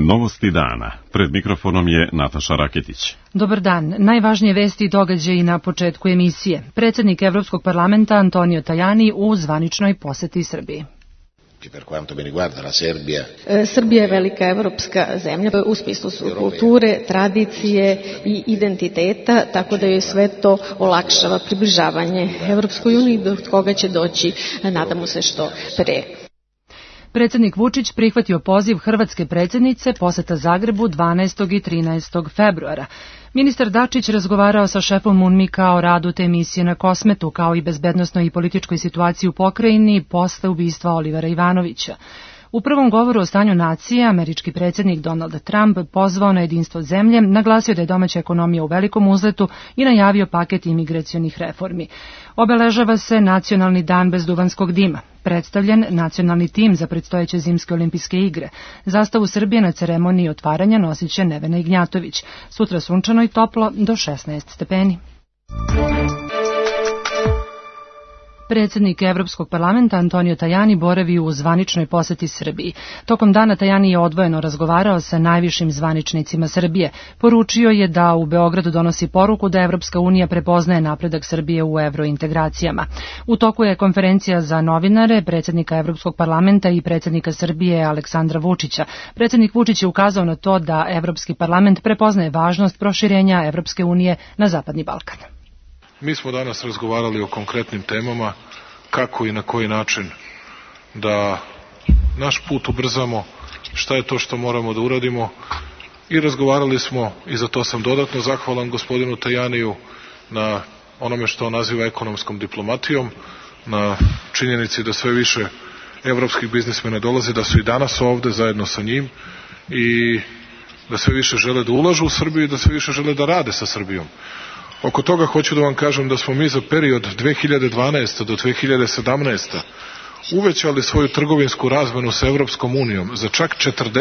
Novosti dana. Pred mikrofonom je Nataša Raketić. Dobar dan. Najvažnije vesti i događaji na početku emisije. Predsjednik Evropskog parlamenta Antonio Tajani u zvaničnoj poseti Srbiji. Srbija je velika evropska zemlja u smislu kulture, tradicije i identiteta, tako da joj sve to olakšava približavanje Evropskoj uniji, do koga će doći, nadamo se, što pre. Predsjednik Vučić prihvatio poziv hrvatske predsjednice, poseta Zagrebu 12. i 13. februara. Ministar Dačić razgovarao sa šefom UNMIK-a o radu te misije na Kosmetu, kao i bezbednosnoj i političkoj situaciji u pokrajini posle ubistva Olivera Ivanovića. U prvom govoru o stanju nacije, američki predsjednik Donald Trump pozvao na jedinstvo zemlje, naglasio da je domaća ekonomija u velikom uzletu i najavio paket imigracionih reformi. Obeležava se Nacionalni dan bez duvanskog dima. Predstavljen nacionalni tim za predstojeće zimske olimpijske igre. Zastavu Srbije na ceremoniji otvaranja nosit će Nevena Ignjatović. Sutra sunčano i toplo do 16 stepeni. Predsjednik Evropskog parlamenta Antonio Tajani boravi u zvaničnoj poseti Srbiji. Tokom dana Tajani je odvojeno razgovarao sa najvišim zvaničnicima Srbije. Poručio je da u Beogradu donosi poruku da Evropska unija prepoznaje napredak Srbije u evrointegracijama. U toku je konferencija za novinare predsjednika Evropskog parlamenta i predsjednika Srbije Aleksandra Vučića. Predsjednik Vučić je ukazao na to da Evropski parlament prepoznaje važnost proširenja Evropske unije na Zapadni Balkan. Mi smo danas razgovarali o konkretnim temama, kako i na koji način da naš put ubrzamo, šta je to što moramo da uradimo, i razgovarali smo, i za to sam dodatno zahvalan gospodinu Tajaniju, na onome što on naziva ekonomskom diplomatijom, na činjenici da sve više evropskih biznismena dolazi, da su i danas ovde zajedno sa njim i da sve više žele da ulažu u Srbiju i da sve više žele da rade sa Srbijom. Oko toga hoću da vam kažem da smo mi za period 2012. do 2017. uvećali svoju trgovinsku razmenu sa Evropskom unijom za čak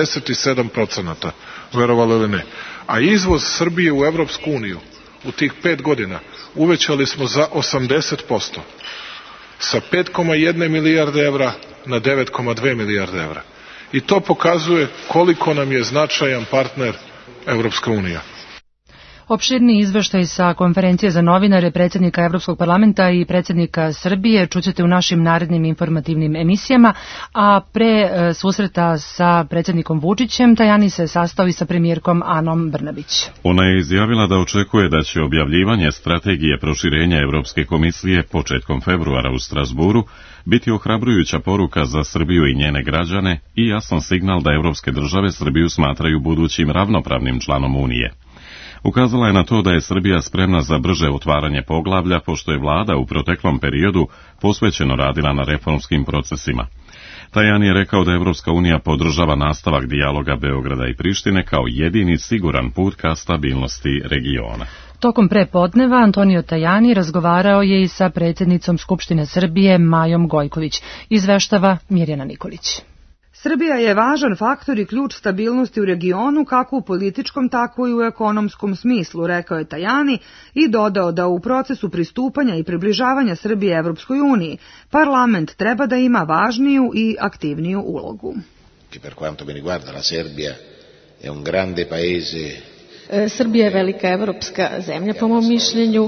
47%, verovali ili ne. A izvoz Srbije u Evropsku uniju u tih 5 godina uvećali smo za 80%. Sa 5,1 milijarde evra na 9,2 milijarde evra. I to pokazuje koliko nam je značajan partner Evropska unija. Opširni izveštaj sa konferencije za novinare predsjednika Evropskog parlamenta i predsjednika Srbije čućete u našim narednim informativnim emisijama, a pre susreta sa predsjednikom Vučićem Tajani se sastao i sa premijerkom Anom Brnabić. Ona je izjavila da očekuje da će objavljivanje strategije proširenja Evropske komisije početkom februara u Strasburu biti ohrabrujuća poruka za Srbiju i njene građane i jasan signal da evropske države Srbiju smatraju budućim ravnopravnim članom Unije. Ukazala je na to da je Srbija spremna za brže otvaranje poglavlja, pošto je vlada u proteklom periodu posvećeno radila na reformskim procesima. Tajani je rekao da Evropska unija podržava nastavak dijaloga Beograda i Prištine kao jedini siguran put ka stabilnosti regiona. Tokom prepodneva Antonio Tajani razgovarao je i sa predsjednicom Skupštine Srbije Majom Gojković. Izveštava Mirjana Nikolić. Srbija je važan faktor i ključ stabilnosti u regionu, kako u političkom, tako i u ekonomskom smislu, rekao je Tajani i dodao da u procesu pristupanja i približavanja Srbije Evropskoj uniji parlament treba da ima važniju i aktivniju ulogu. Per quanto mi riguarda, la Serbia è un grande paese. Srbija je velika evropska zemlja, po mom mišljenju,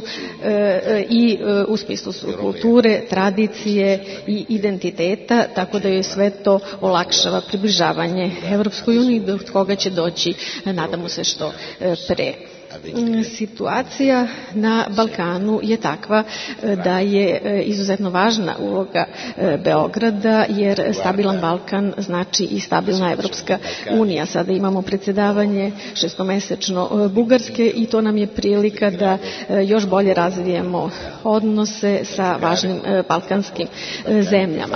i u smislu kulture, tradicije i identiteta, tako da joj sve to olakšava približavanje Evropskoj uniji, do koga će doći, nadamo se, što pre. Situacija na Balkanu je takva da je izuzetno važna uloga Beograda, jer stabilan Balkan znači i stabilna Evropska unija. Sada imamo predsjedavanje šestomesečno Bugarske i to nam je prilika da još bolje razvijemo odnose sa važnim balkanskim zemljama.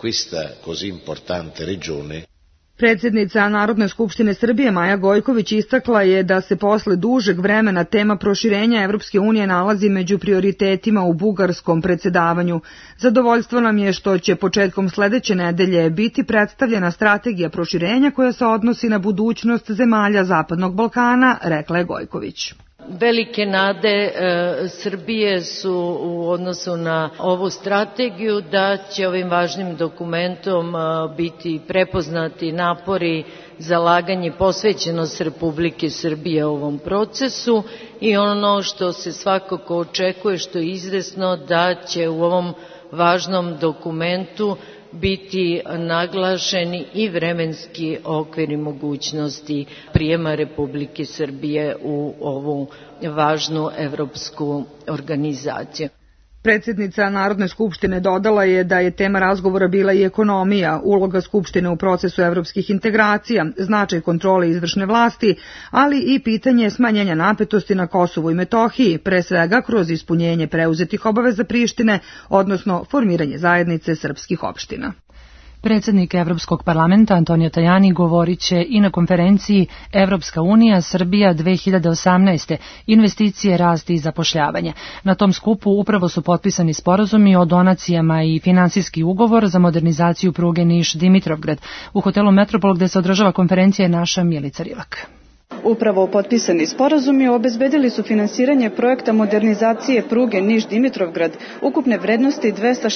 Predsjednica Narodne skupštine Srbije Maja Gojković istakla je da se posle dužeg vremena tema proširenja Evropske unije nalazi među prioritetima u bugarskom predsjedavanju. Zadovoljstvo nam je što će početkom sledeće nedelje biti predstavljena strategija proširenja koja se odnosi na budućnost zemalja Zapadnog Balkana, rekla je Gojković. Velike nade Srbije su u odnosu na ovu strategiju da će ovim važnim dokumentom biti prepoznati napori, zalaganje, posvećenost Republike Srbije ovom procesu i ono što se svakako očekuje, što je izvesno, da će u ovom važnom dokumentu biti naglašeni i vremenski okvir i mogućnosti prijema Republike Srbije u ovu važnu evropsku organizaciju. Predsjednica Narodne skupštine dodala je da je tema razgovora bila i ekonomija, uloga Skupštine u procesu evropskih integracija, značaj kontrole izvršne vlasti, ali i pitanje smanjenja napetosti na Kosovu i Metohiji, pre svega kroz ispunjenje preuzetih obaveza Prištine, odnosno formiranje zajednice srpskih opština. Predsjednik Evropskog parlamenta Antonio Tajani govorit će i na konferenciji Evropska unija Srbija 2018. investicije, rast i zapošljavanje. Na tom skupu upravo su potpisani sporazumi o donacijama i finansijski ugovor za modernizaciju pruge Niš-Dimitrovgrad. U hotelu Metropol gde se održava konferencija je naša Milica Rilak. Upravo potpisani sporazumi obezbedili su finansiranje projekta modernizacije pruge Niš-Dimitrovgrad ukupne vrednosti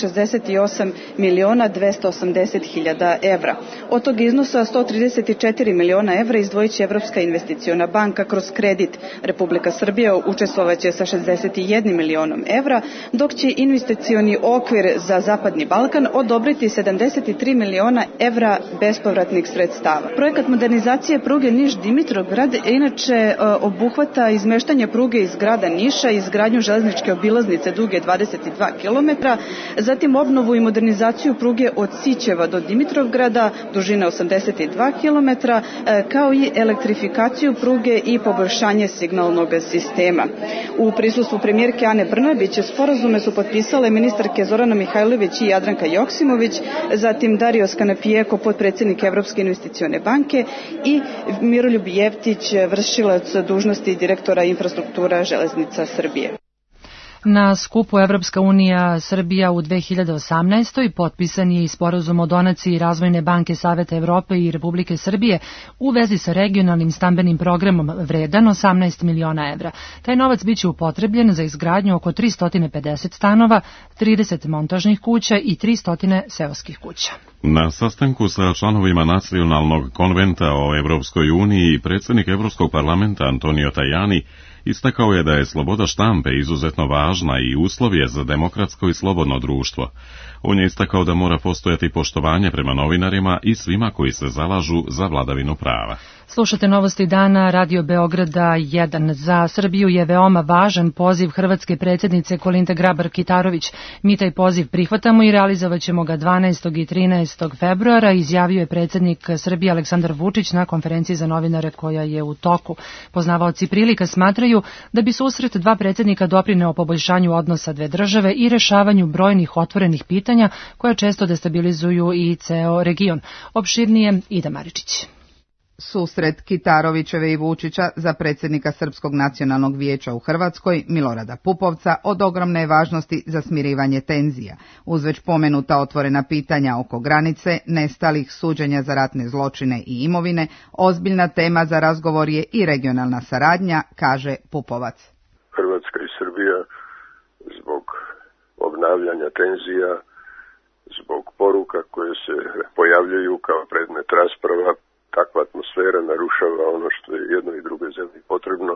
268.280.000 evra. Od tog iznosa 134 miliona evra izdvojit će Evropska investiciona banka kroz kredit. Republika Srbija učestvovaće sa 61 milionom evra, dok će investicioni okvir za Zapadni Balkan odobriti 73 miliona evra bespovratnih sredstava. Projekat modernizacije pruge Niš-Dimitrovgrad inače obuhvata izmeštanje pruge iz grada Niša, izgradnju železničke obilaznice duge 22 km, zatim obnovu i modernizaciju pruge od Sićeva do Dimitrovgrada, dužine 82 km, kao i elektrifikaciju pruge i poboljšanje signalnog sistema. U prisustvu premijerke Ane Brnabić sporazume su potpisale ministarke Zorana Mihajlović i Jadranka Joksimović, zatim Dario Skanapijeko, potpredsjednik Evropske investicione banke, i Miroljub Jeftić, vršilac dužnosti direktora infrastruktura železnica Srbije. Na skupu Evropska unija Srbija u 2018. potpisan je i sporazum o donaciji Razvojne banke Saveta Evrope i Republike Srbije u vezi sa regionalnim stambenim programom vredan 18 miliona evra. Taj novac biće upotrebljen za izgradnju oko 350 stanova, 30 montažnih kuća i 300 seoskih kuća. Na sastanku sa članovima Nacionalnog konventa o Evropskoj uniji predsjednik Evropskog parlamenta Antonio Tajani istakao je da je sloboda štampe izuzetno važna i uslov je za demokratsko i slobodno društvo. On je istakao da mora postojati poštovanje prema novinarima i svima koji se zalažu za vladavinu prava. Slušate novosti dana Radio Beograda 1. Za Srbiju je veoma važan poziv hrvatske predsjednice Kolinde Grabar-Kitarović. Mi taj poziv prihvatamo i realizovat ćemo ga 12. i 13. februara, izjavio je predsjednik Srbije Aleksandar Vučić na konferenciji za novinare koja je u toku. Poznavaoci prilika smatraju da bi susret dva predsjednika doprineo poboljšanju odnosa dve države i rešavanju brojnih otvorenih pitanja koja često destabilizuju i ceo region. Opširnije Ida Maričić. Susret Kitarovićeve i Vučića za predsjednika Srpskog nacionalnog vijeća u Hrvatskoj, Milorada Pupovca, od ogromne je važnosti za smirivanje tenzija. Uz već pomenuta otvorena pitanja oko granice, nestalih, suđenja za ratne zločine i imovine, ozbiljna tema za razgovor je i regionalna saradnja, kaže Pupovac. Hrvatska i Srbija zbog obnavljanja tenzija, zbog poruka koje se pojavljaju kao predmet rasprava, takva atmosfera narušava ono što je jednoj i drugoj zemlji potrebno,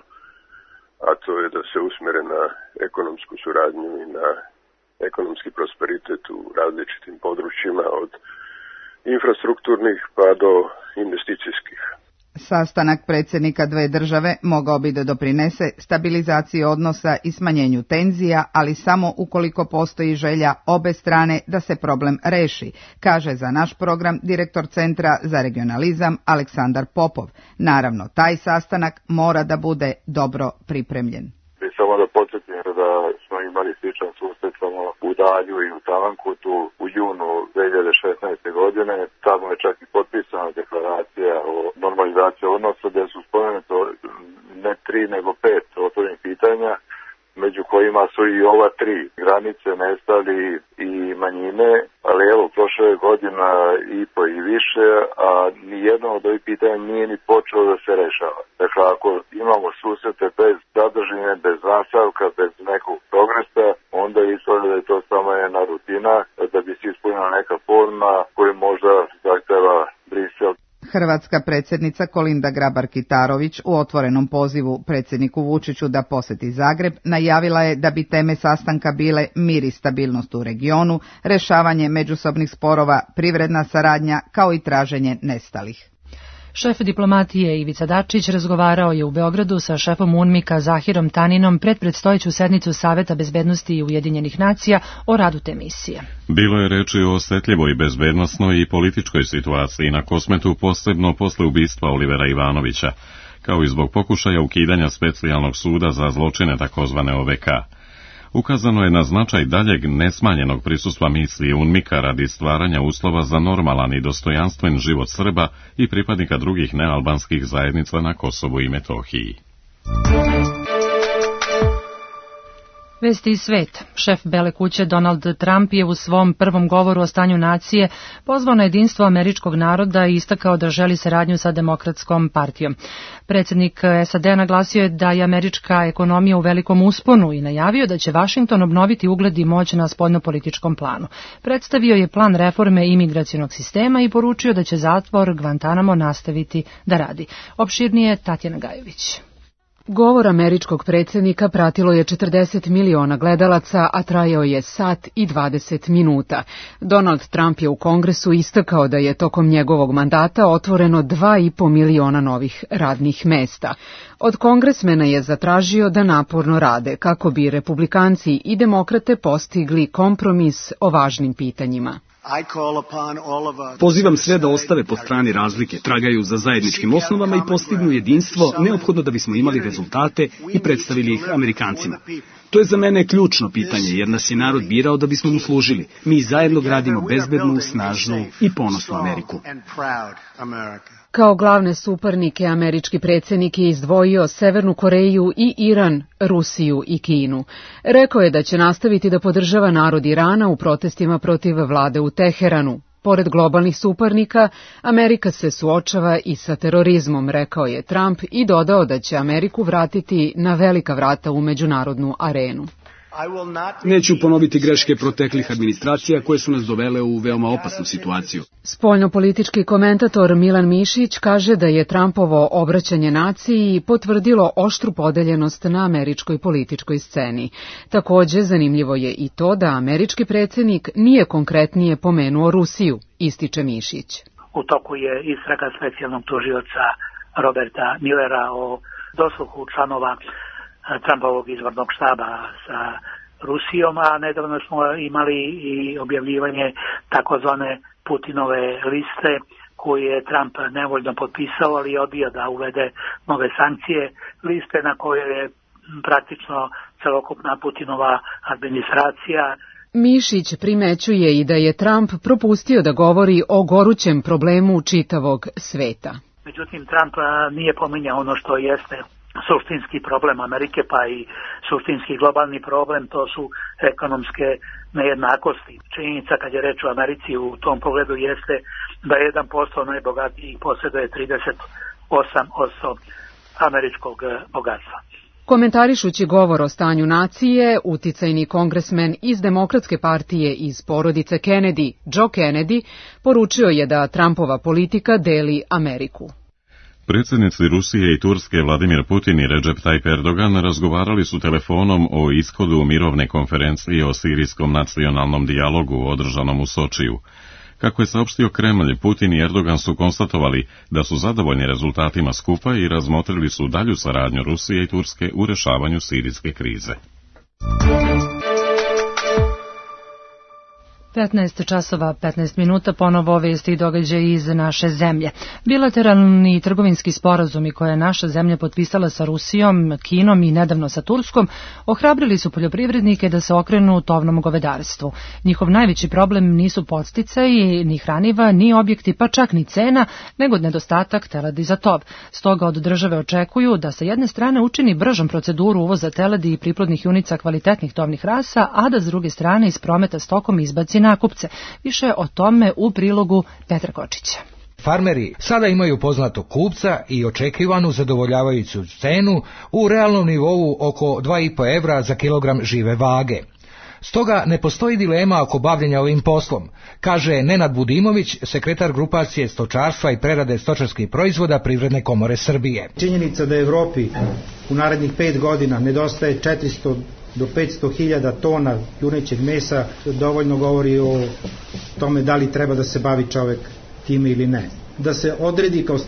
a to je da se usmjere na ekonomsku suradnju i na ekonomski prosperitet u različitim područjima, od infrastrukturnih pa do investicijskih. Sastanak predsjednika dve države mogao bi da doprinese stabilizaciji odnosa i smanjenju tenzija, ali samo ukoliko postoji želja obe strane da se problem reši, kaže za naš program direktor Centra za regionalizam Aleksandar Popov. Naravno, taj sastanak mora da bude dobro pripremljen. Samo da podsjetim da smo imali sličan susret samo u Dalju i u Tavankutu u junu 2016. godine. Tamo je čak i potpisana deklaracija o normalizaciji odnosa, gdje su spomenuto ne 3 nego 5 otvorenih pitanja među kojima su i ova 3 granice, nestali i manjine, ali evo, prošle je godina i po i više, a nijedno od ovih pitanja nije ni počelo da se rešava. Dakle, ako imamo susrete bez sadržine, bez nastavka, bez nekog progresa, onda ispada da je to samo jedna rutina da bi se ispunila neka forma koju možda zahteva Brisel. Hrvatska predsjednica Kolinda Grabar-Kitarović u otvorenom pozivu predsjedniku Vučiću da posjeti Zagreb najavila je da bi teme sastanka bile mir i stabilnost u regionu, rješavanje međusobnih sporova, privredna saradnja kao i traženje nestalih. Šef diplomatije Ivica Dačić razgovarao je u Beogradu sa šefom UNMIK-a Zahirom Taninom pred predstojeću sednicu Saveta bezbednosti Ujedinjenih nacija o radu te misije. Bilo je reči o osjetljivoj bezbednosnoj i političkoj situaciji na Kosmetu, posebno posle ubistva Olivera Ivanovića, kao i zbog pokušaja ukidanja specijalnog suda za zločine takozvane OVK. Ukazano je na značaj daljeg nesmanjenog prisustva misije UNMIK-a radi stvaranja uslova za normalan i dostojanstven život Srba i pripadnika drugih nealbanskih zajednica na Kosovu i Metohiji. Vesti iz sveta. Šef Bele kuće Donald Trump je u svom prvom govoru o stanju nacije pozvao na jedinstvo američkog naroda i istakao da želi saradnju sa Demokratskom partijom. Predsjednik SAD naglasio je da je američka ekonomija u velikom usponu i najavio da će Vašington obnoviti ugled i moć na spoljnopolitičkom planu. Predstavio je plan reforme imigracionog sistema i poručio da će zatvor Guantanamo nastaviti da radi. Opširnije Tatjana Gajović. Govor američkog predsjednika pratilo je 40 miliona gledalaca, a trajao je sat i 20 minuta. Donald Trump je u Kongresu istakao da je tokom njegovog mandata otvoreno 2,5 miliona novih radnih mesta. Od kongresmena je zatražio da naporno rade kako bi republikanci i demokrate postigli kompromis o važnim pitanjima. Pozivam sve da ostave po strani razlike, tragaju za zajedničkim osnovama i postignu jedinstvo neophodno da bismo imali rezultate i predstavili ih Amerikancima. To je za mene ključno pitanje, jer nas je narod birao da bismo mu služili. Mi zajedno gradimo bezbednu, snažnu i ponosnu Ameriku. Kao glavne suparnike američki predsjednik je izdvojio Severnu Koreju i Iran, Rusiju i Kinu. Rekao je da će nastaviti da podržava narod Irana u protestima protiv vlade u Teheranu. Pored globalnih suparnika, Amerika se suočava i sa terorizmom, rekao je Trump i dodao da će Ameriku vratiti na velika vrata u međunarodnu arenu. Neću ponoviti greške proteklih administracija koje su nas dovele u veoma opasnu situaciju. Spoljnopolitički komentator Milan Mišić kaže da je Trumpovo obraćanje naciji potvrdilo oštru podeljenost na američkoj političkoj sceni. Također zanimljivo je i to da američki predsjednik nije konkretnije pomenuo Rusiju, ističe Mišić. U toku je istraga specijalnog tužioca Roberta Millera o dosluhu članova Trumpovog izvornog štaba sa Rusijom, a nedavno smo imali i objavljivanje takozvane Putinove liste koju je Trump nevoljno potpisao, ali odbio da uvede nove sankcije, liste na koje je praktično celokupna Putinova administracija. Mišić primećuje i da je Trump propustio da govori o gorućem problemu čitavog sveta. Međutim, Trump nije pominjao ono što jeste suštinski problem Amerike, pa i suštinski globalni problem, to su ekonomske nejednakosti. Činjenica kad je reč o Americi u tom pogledu jeste da 1% najbogatijih posjeduje 38% američkog bogatstva. Komentarišući govor o stanju nacije, uticajni kongresmen iz Demokratske partije iz porodice Kennedy, Joe Kennedy, poručio je da Trumpova politika deli Ameriku. Predsjednici Rusije i Turske Vladimir Putin i Recep Tayyip Erdogan razgovarali su telefonom o ishodu mirovne konferencije o sirijskom nacionalnom dijalogu održanom u Sočiju. Kako je saopštio Kremlj, Putin i Erdogan su konstatovali da su zadovoljni rezultatima skupa i razmotrili su dalju saradnju Rusije i Turske u rješavanju sirijske krize. 15 časova 15 minuta, ponovo vesti i događaji iz naše zemlje. Bilateralni trgovinski sporazumi koje je naša zemlja potpisala sa Rusijom, Kinom i nedavno sa Turskom ohrabrili su poljoprivrednike da se okrenu tovnom govedarstvu. Njihov najveći problem nisu podsticaji, ni hraniva, ni objekti, pa čak ni cena, nego nedostatak teladi za tov. Stoga od države očekuju da sa jedne strane učini bržom proceduru uvoza teladi i priplodnih junica kvalitetnih tovnih rasa, a da s druge strane iz prometa stokom izbaci nakupce. Više o tome u prilogu Petra Kočića. Farmeri sada imaju poznatog kupca i očekivanu zadovoljavajuću cenu u realnom nivou oko 2,5 evra za kilogram žive vage. Stoga ne postoji dilema oko bavljenja ovim poslom, kaže Nenad Budimović, sekretar grupacije stočarstva i prerade stočarskih proizvoda Privredne komore Srbije. Činjenica da Evropi u narednih 5 godina nedostaje 400 do 500 hiljada tona junećeg mesa dovoljno govori o tome da li treba da se bavi čovek time ili ne. Da se odredi kao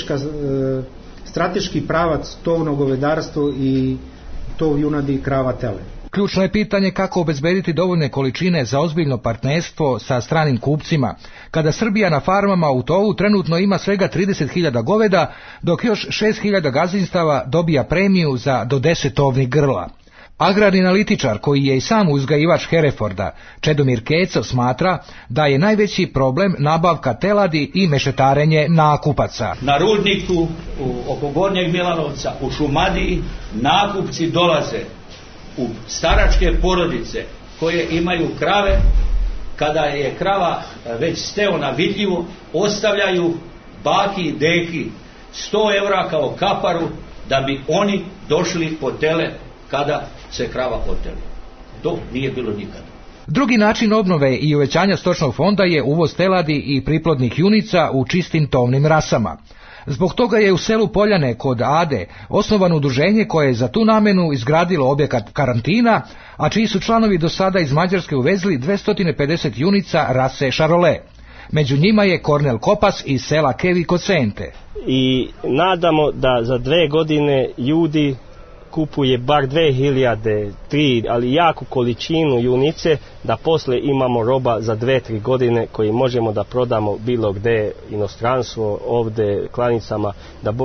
strateški pravac tovno govedarstvo i tov junadi krava tele. Ključno je pitanje kako obezbediti dovoljne količine za ozbiljno partnerstvo sa stranim kupcima, kada Srbija na farmama u tovu trenutno ima svega 30.000 goveda, dok još 6.000 gazdinstava dobija premiju za do 10 tovnih grla. Agrarni analitičar, koji je i sam uzgajivač Hereforda, Čedomir Keco, smatra da je najveći problem nabavka teladi i mešetarenje nakupaca. Na rudniku, oko Gornjeg Milanovca, u Šumadiji, nakupci dolaze u staračke porodice koje imaju krave. Kada je krava već steona vidljivo, ostavljaju baki i deki 100 evra kao kaparu da bi oni došli po tele kada se krava oteli. To nije bilo nikada. Drugi način obnove i uvećanja stočnog fonda je uvoz teladi i priplodnih junica u čistim tovnim rasama. Zbog toga je u selu Poljane kod Ade osnovano udruženje koje je za tu namenu izgradilo objekat karantina, a čiji su članovi do sada iz Mađarske uvezli 250 junica rase Šarole. Među njima je Kornel Kopas iz sela Kevi kod Sente. I nadamo da za 2 godine ljudi kupuje bar 2000, 3, ali jaku količinu junice, da posle imamo roba za 2-3 godine koji možemo da prodamo bilo gde, inostranstvo, ovde, klanicama,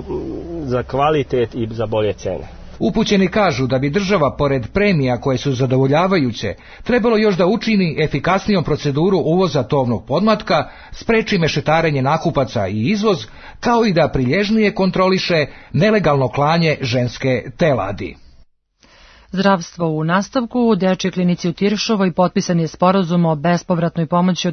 za kvalitet i za bolje cene. Upućeni kažu da bi država, pored premija koje su zadovoljavajuće, trebalo još da učini efikasnijom proceduru uvoza tovnog podmlatka, spreči mešetarenje nakupaca i izvoz, kao i da prilježnije kontroliše nelegalno klanje ženske teladi. Zdravstvo u nastavku. U Dečijoj klinici u Tiršovoj potpisan je sporazum o bespovratnoj pomoći od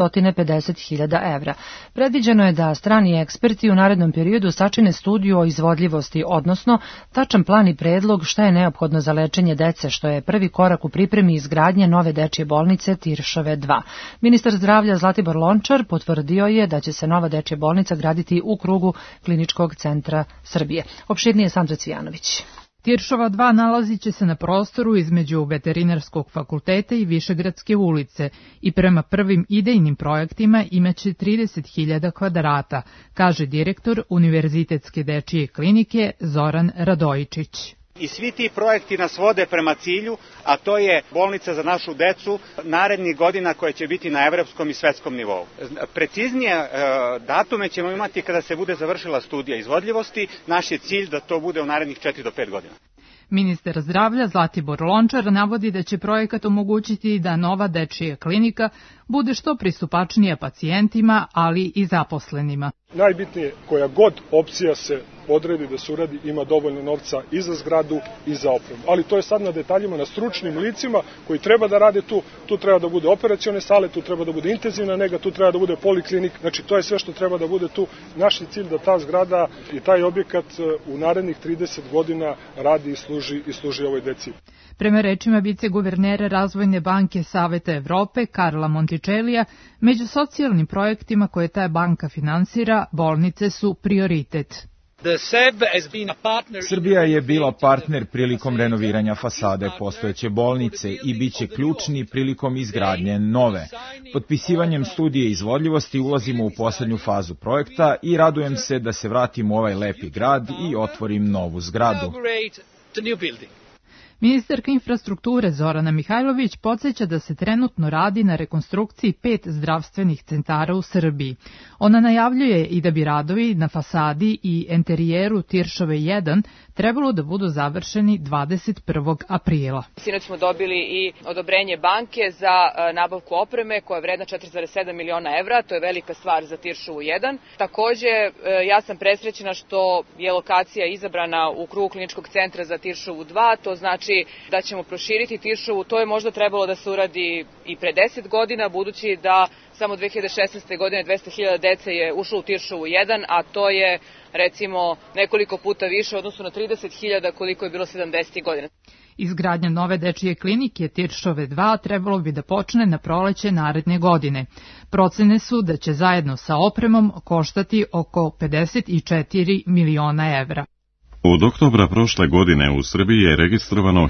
250.000 evra. Predviđeno je da strani eksperti u narednom periodu sačine studiju o izvodljivosti, odnosno tačan plan i predlog šta je neophodno za lečenje dece, što je prvi korak u pripremi izgradnje nove dečije bolnice Tiršove 2. Ministar zdravlja Zlatibor Lončar potvrdio je da će se nova dečija bolnica graditi u krugu Kliničkog centra Srbije. Opširnije Sandra Cvijanović. Tiršova 2 nalazit će se na prostoru između Veterinarskog fakulteta i Višegradske ulice i prema prvim idejnim projektima imaće 30.000 kvadrata, kaže direktor Univerzitetske dečije klinike Zoran Radojičić. I svi ti projekti nas vode prema cilju, a to je bolnica za našu decu narednih godina koja će biti na evropskom i svetskom nivou. Preciznije datume ćemo imati kada se bude završila studija izvodljivosti. Naš je cilj da to bude u narednih 4 do 5 godina. Ministar zdravlja Zlatibor Lončar navodi da će projekat omogućiti da nova dečija klinika bude što pristupačnija pacijentima, ali i zaposlenima. Najbitnije, koja god opcija se odredi da se uradi, ima dovoljno novca i za zgradu i za opremu. Ali to je sad na detaljima, na stručnim licima koji treba da rade tu. Tu treba da bude operacione sale, tu treba da bude intenzivna nega, tu treba da bude poliklinik. Znači to je sve što treba da bude tu. Naš je cilj da ta zgrada i taj objekat u narednih 30 godina radi i služi ovoj deci. Prema rečima viceguvernera Razvojne banke Saveta Evrope Karla Montičelija, među socijalnim projektima koje ta banka finansira, bolnice su prioritet. Srbija je bila partner prilikom renoviranja fasade postojeće bolnice i bit će ključni prilikom izgradnje nove. Potpisivanjem studije izvodljivosti ulazimo u poslednju fazu projekta i radujem se da se vratim u ovaj lepi grad i otvorim novu zgradu. Ministarka infrastrukture Zorana Mihajlović podsjeća da se trenutno radi na rekonstrukciji 5 zdravstvenih centara u Srbiji. Ona najavljuje i da bi radovi na fasadi i enterijeru Tiršove 1 trebalo da budu završeni 21. aprila. Sinoć smo dobili i odobrenje banke za nabavku opreme koja je vredna 4,7 miliona evra. To je velika stvar za Tiršovu 1. Takođe, ja sam presrećena što je lokacija izabrana u krugu kliničkog centra za Tiršovu 2. To znači da ćemo proširiti Tiršovu. To je možda trebalo da se uradi i pre 10 godina, budući da samo 2016. godine 200.000 dece je ušlo u Tiršovu 1, a to je recimo nekoliko puta više, odnosno na 30.000 koliko je bilo 70. godina. Izgradnja nove dečije klinike Tiršove 2 trebalo bi da počne na proleće naredne godine. Procene su da će zajedno sa opremom koštati oko 54 miliona evra. Od oktobra prošle godine u Srbiji je registrovano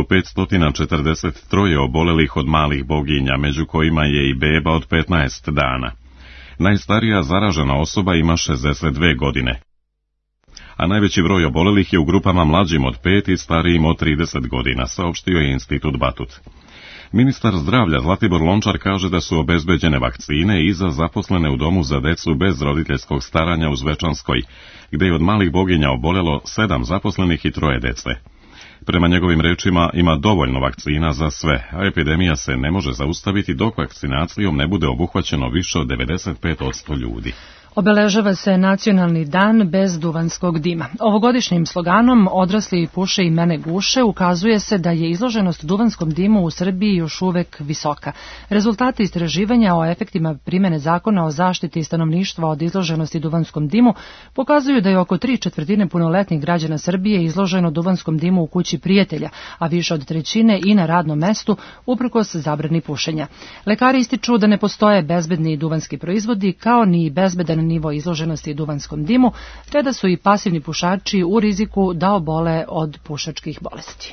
1543 obolelih od malih boginja, među kojima je i beba od 15 dana. Najstarija zaražena osoba ima 62 godine, a najveći broj obolelih je u grupama mlađim od 5 i starijim od 30 godina, saopštio je Institut Batut. Ministar zdravlja Zlatibor Lončar kaže da su obezbeđene vakcine i za zaposlene u domu za decu bez roditeljskog staranja u Zvečanskoj, gde je od malih boginja obolelo 7 zaposlenih i 3 dece. Prema njegovim rečima ima dovoljno vakcina za sve, a epidemija se ne može zaustaviti dok vakcinacijom ne bude obuhvaćeno više od 95% ljudi. Obeležava se Nacionalni dan bez duvanskog dima. Ovogodišnjim sloganom Odrasli puše i mene guše ukazuje se da je izloženost duvanskom dimu u Srbiji još uvek visoka. Rezultati istraživanja o efektima primene zakona o zaštiti stanovništva od izloženosti duvanskom dimu pokazuju da je oko 3/4 punoletnih građana Srbije izloženo duvanskom dimu u kući prijatelja, a više od 1/3 i na radnom mestu uprkos zabrani pušenja. Lekari ističu da ne postoje bezbedni duvanski proizvodi kao ni bezbedan nivo izloženosti duvanskom dimu, te da su i pasivni pušači u riziku da obole od pušačkih bolesti.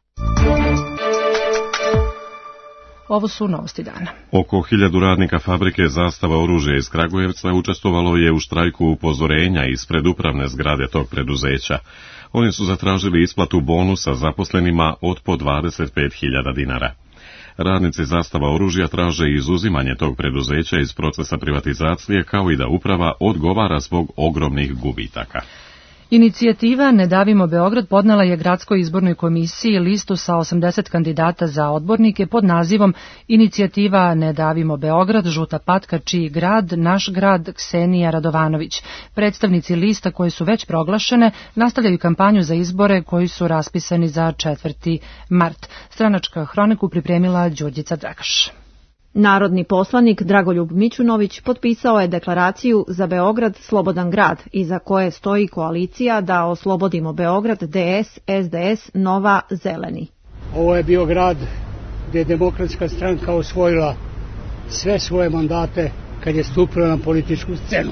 Ovo su novosti dana. Oko 1000 radnika fabrike Zastava oružja iz Kragujevca učestvovalo je u štrajku upozorenja ispred upravne zgrade tog preduzeća. Oni su zatražili isplatu bonusa zaposlenima od po 25.000 dinara. Radnici Zastava oružja traže izuzimanje tog preduzeća iz procesa privatizacije, kao i da uprava odgovara zbog ogromnih gubitaka. Inicijativa Ne davimo Beograd podnela je Gradskoj izbornoj komisiji listu sa 80 kandidata za odbornike pod nazivom Inicijativa Ne davimo Beograd, Žuta patka, čiji grad, naš grad, Ksenija Radovanović. Predstavnici lista koje su već proglašene nastavljaju kampanju za izbore koji su raspisani za 4. mart. Stranačka hroniku pripremila Đurđica Dragaš. Narodni poslanik Dragoljub Mićunović potpisao je deklaraciju za Beograd slobodan grad, iza koje stoji koalicija da oslobodimo Beograd DS, SDS, Nova, Zeleni. Ovo je bio grad gdje je Demokratska stranka osvojila sve svoje mandate kad je stupila na političku scenu.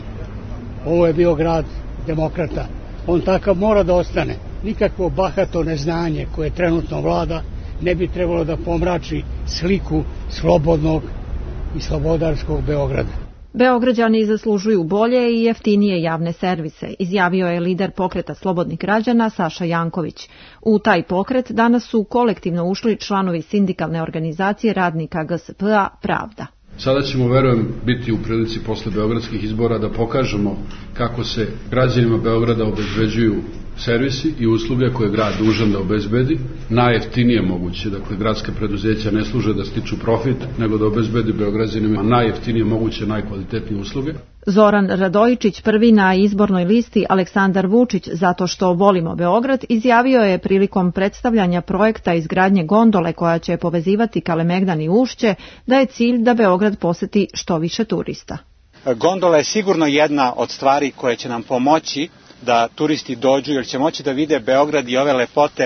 Ovo je bio grad demokrata. On takav mora da ostane. Nikakvo bahato neznanje koje trenutno vlada ne bi trebalo da pomrači sliku slobodnog i slobodarskog Beograda. Beograđani zaslužuju bolje i jeftinije javne servise, izjavio je lider pokreta slobodnih građana Saša Janković. U taj pokret danas su kolektivno ušli članovi sindikalne organizacije radnika GSP-a Pravda. Sada ćemo, verujem, biti u prilici posle beogradskih izbora da pokažemo kako se građanima Beograda obezbeđuju servisi i usluge koje je grad dužan da obezbedi, najjeftinije moguće. Dakle, gradske preduzeća ne služe da stiču profit, nego da obezbedi Beograđanima najjeftinije moguće, najkvalitetnije usluge. Zoran Radojičić, prvi na izbornoj listi Aleksandar Vučić zato što volimo Beograd, izjavio je prilikom predstavljanja projekta izgradnje gondole koja će povezivati Kalemegdan i Ušće da je cilj da Beograd poseti što više turista. Gondola je sigurno jedna od stvari koje će nam pomoći da turisti dođu, jer će moći da vide Beograd i ove lepote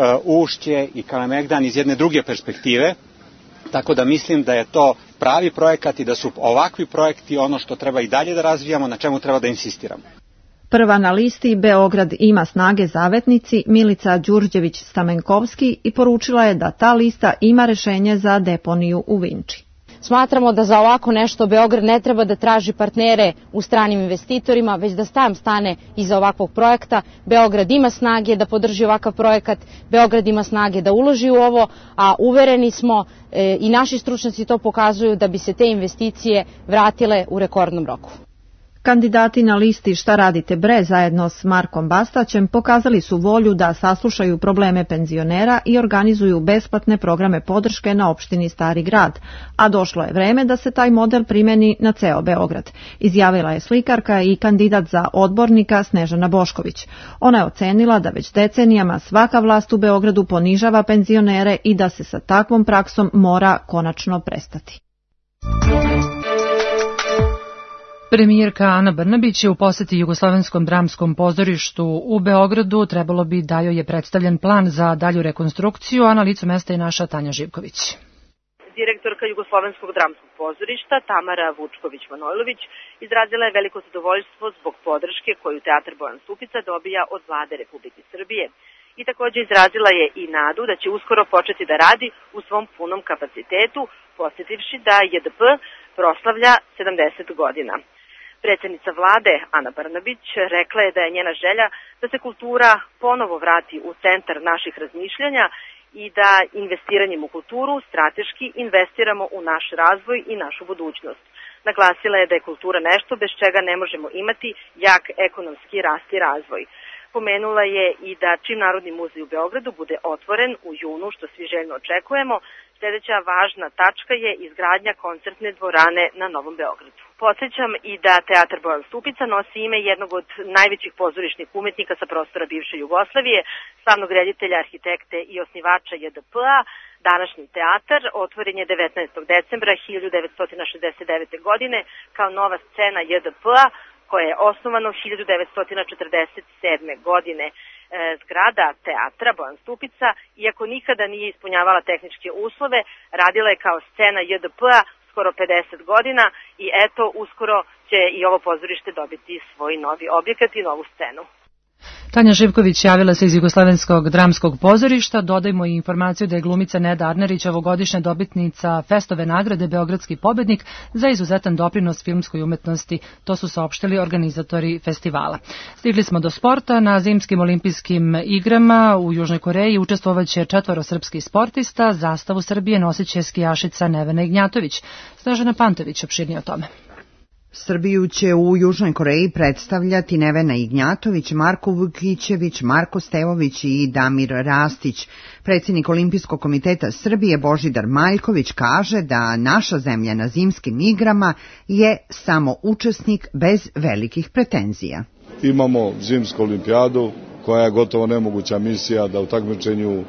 Ušće i Kalemegdan iz jedne druge perspektive. Tako da mislim da je to pravi projekat i da su ovakvi projekti ono što treba i dalje da razvijamo, na čemu treba da insistiramo. Prva na listi Beograd ima snage zavetnici Milica Đurđević-Stamenkovski i poručila je da ta lista ima rešenje za deponiju u Vinči. Smatramo da za ovako nešto Beograd ne treba da traži partnere u stranim investitorima, već da sam stane iza ovakvog projekta. Beograd ima snage da podrži ovakav projekat, Beograd ima snage da uloži u ovo, a uvereni smo i naši stručnjaci to pokazuju da bi se te investicije vratile u rekordnom roku. Kandidati na listi Šta radite bre zajedno s Markom Bastaćem pokazali su volju da saslušaju probleme penzionera i organizuju besplatne programe podrške na opštini Stari Grad, a došlo je vreme da se taj model primeni na ceo Beograd, izjavila je slikarka i kandidat za odbornika Snežana Bošković. Ona je ocenila da već decenijama svaka vlast u Beogradu ponižava penzionere i da se sa takvom praksom mora konačno prestati. Premijerka Ana Brnabić je u poseti Jugoslovenskom dramskom pozorištu u Beogradu. Trebalo bi da joj je predstavljen plan za dalju rekonstrukciju, a na licu mesta je naša Tanja Živković. Direktorka Jugoslovenskog dramskog pozorišta Tamara Vučković-Manojlović izrazila je veliko zadovoljstvo zbog podrške koju Teatar Bojan Stupica dobija od Vlade Republike Srbije i također izrazila je i nadu da će uskoro početi da radi u svom punom kapacitetu, posjetivši da JDP proslavlja 70 godina. Predsjednica vlade Ana Brnabić rekla je da je njena želja da se kultura ponovo vrati u centar naših razmišljanja i da investiranjem u kulturu strateški investiramo u naš razvoj i našu budućnost. Naglasila je da je kultura nešto bez čega ne možemo imati jak ekonomski rast i razvoj. Pomenula je i da čim Narodni muzej u Beogradu bude otvoren u junu, što svi željno očekujemo, sljedeća važna tačka je izgradnja koncertne dvorane na Novom Beogradu. Podsjećam i da Teatar Bojan Stupica nosi ime jednog od najvećih pozorišnih umetnika sa prostora bivše Jugoslavije, slavnog reditelja, arhitekte i osnivača JDP-a. Današnji teatar otvoren je 19. decembra 1969. godine kao nova scena JDP-a, koje je osnovano 1947. godine. Zgrada teatra Bojan Stupica, iako nikada nije ispunjavala tehničke uslove, radila je kao scena JDP-a skoro 50 godina i eto, uskoro će i ovo pozorište dobiti svoj novi objekat i novu scenu. Tanja Živković javila se iz Jugoslovenskog dramskog pozorišta. Dodajmo i informaciju da je glumica Neda Arnerić ovogodišnja dobitnica Festove nagrade Beogradski pobednik za izuzetan doprinos filmskoj umetnosti. To su saopštili organizatori festivala. Stigli smo do sporta. Na zimskim olimpijskim igrama u Južnoj Koreji učestvovaće 4 srpskih sportista. Zastavu Srbije nosit će skijašica Nevena Ignjatović. Snežana Pantović opširnije o tome. Srbiju će u Južnoj Koreji predstavljati Nevena Ignjatović, Marko Vukićević, Marko Stevović i Damir Rastić. Predsjednik Olimpijskog komiteta Srbije Božidar Maljković kaže da naša zemlja na zimskim igrama je samo učesnik bez velikih pretenzija. Imamo zimsku olimpijadu koja je gotovo nemoguća misija da u takmičenju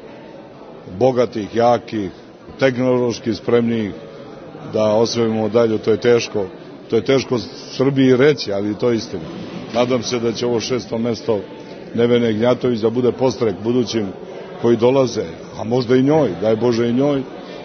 bogatih, jakih, tehnološki spremnih da osvojimo medalju, to je teško. To je teško Srbiji reći, ali to je istina. Nadam se da će ovo 6. mesto Nevene Ignjatović da bude podstrek budućim koji dolaze, a možda i njoj, daj Bože i njoj,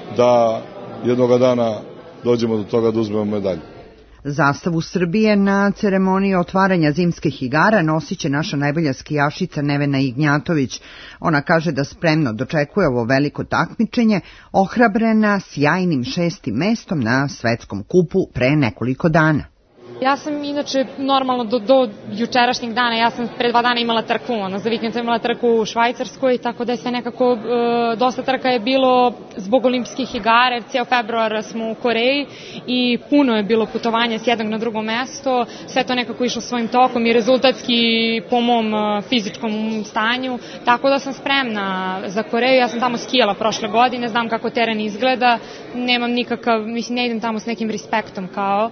da jednoga dana dođemo do toga da uzmemo medalju. Zastavu Srbije na ceremoniji otvaranja zimskih igara nosit će naša najbolja skijašica Nevena Ignjatović. Ona kaže da spremno dočekuje ovo veliko takmičenje, ohrabrena sjajnim 6. mestom na svetskom kupu pre nekoliko dana. Ja sam inače normalno do jučerašnjeg dana, ja sam pre 2 dana imala trku, za vikend sam imala trku u Švajcarskoj, tako da je sve nekako, dosta trka je bilo zbog olimpijskih igara, jer cijel februar smo u Koreji i puno je bilo putovanja s jednog na drugo mesto, sve to nekako išlo svojim tokom i rezultatski po mom fizičkom stanju, tako da sam spremna za Koreju. Ja sam tamo skijala prošle godine, znam kako teren izgleda, nemam nikakav, mislim, ne idem tamo s nekim respektom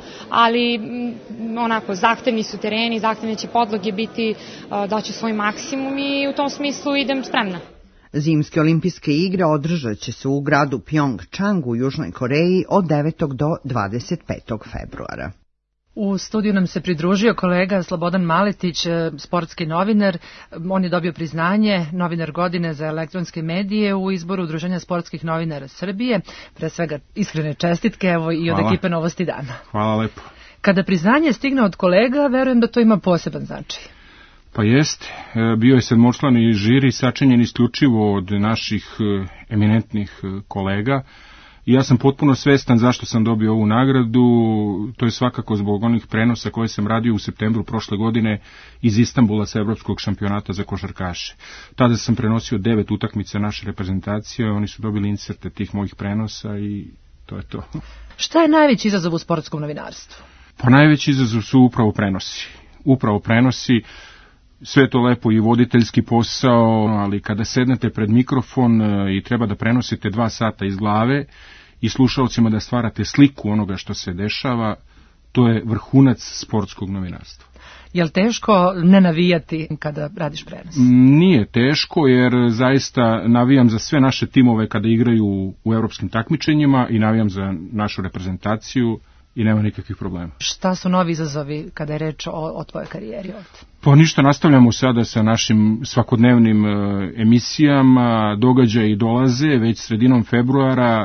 ali onako, zahtevni su tereni, zahtevne će podloge biti, daću svoj maksimum i u tom smislu idem spremna. Zimske olimpijske igre održat će se u gradu Pyeongchang u Južnoj Koreji od 9. do 25. februara. U studiju nam se pridružio kolega Slobodan Maletić, sportski novinar. On je dobio priznanje novinar godine za elektronske medije u izboru Udruženja sportskih novinara Srbije. Pre svega iskrene čestitke, evo i od ekipe Novosti dana. Hvala lepo. Kada priznanje stigne od kolega, verujem da to ima poseban značaj. Pa jeste. Bio je sedmočlani žiri sačinjen isključivo od naših eminentnih kolega. I ja sam potpuno svestan zašto sam dobio ovu nagradu, to je svakako zbog onih prenosa koje sam radio u septembru prošle godine iz Istanbula sa Evropskog šampionata za košarkaše. Tada sam prenosio 9 utakmica naše reprezentacije, oni su dobili inserte tih mojih prenosa i to je to. Šta je najveći izazov u sportskom novinarstvu? Pa najveći izazov su upravo prenosi. Sve to lepo i voditeljski posao, ali kada sednete pred mikrofon i treba da prenosite 2 sata iz glave i slušalcima da stvarate sliku onoga što se dešava, to je vrhunac sportskog novinarstva. Je li teško ne navijati kada radiš prenos? Nije teško, jer zaista navijam za sve naše timove kada igraju u evropskim takmičenjima i navijam za našu reprezentaciju i nema nikakvih problema. Šta su novi izazovi kada je reč o tvojoj karijeri ovdje? Pa ništa, nastavljamo sada sa našim svakodnevnim emisijama, događaji dolaze, već sredinom februara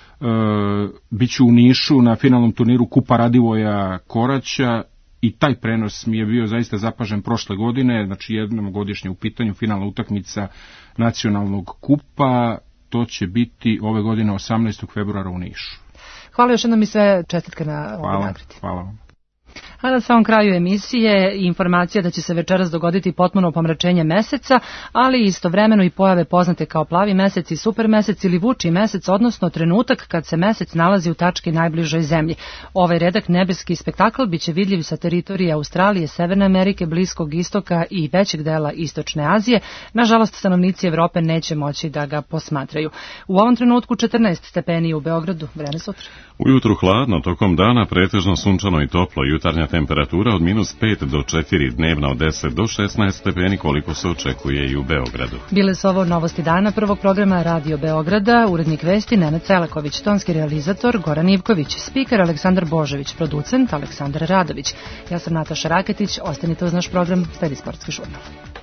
bit ću u Nišu na finalnom turniru Kupa Radivoja Koraća i taj prenos mi je bio zaista zapažen prošle godine, znači jednom godišnje u pitanju finalna utakmica nacionalnog kupa, to će biti ove godine 18. februara u Nišu. Hvala još jednom i sve čestitke na ovoj nagradi. Hvala vam. A na samom kraju emisije informacija da će se večeras dogoditi potpuno pomračenje meseca, ali istovremeno i pojave poznate kao plavi mesec i super mesec ili vuči mesec, odnosno trenutak kad se mesec nalazi u tački najbližoj zemlji. Ovaj redak nebeski spektakl biće vidljiv sa teritorije Australije, Severne Amerike, Bliskog istoka i većeg dela Istočne Azije. Nažalost, stanovnici Evrope neće moći da ga posmatraju. U ovom trenutku 14 stepeni u Beogradu, vreme sutra. Ujutru hladno, tokom dana pretežno sunčano i toplo, jutarnja temperatura od -5 do 4, dnevna od 10 do 16 stepeni koliko se očekuje i u Beogradu. Bile su ovo novosti dana prvog programa Radio Beograda, urednik vesti Nenad Celaković, tonski realizator Goran Ivković, spiker Aleksandar Božović, producent Aleksandar Radović. Ja sam Nataša Raketić, ostanite uz naš program, sledi Sportski žurnal.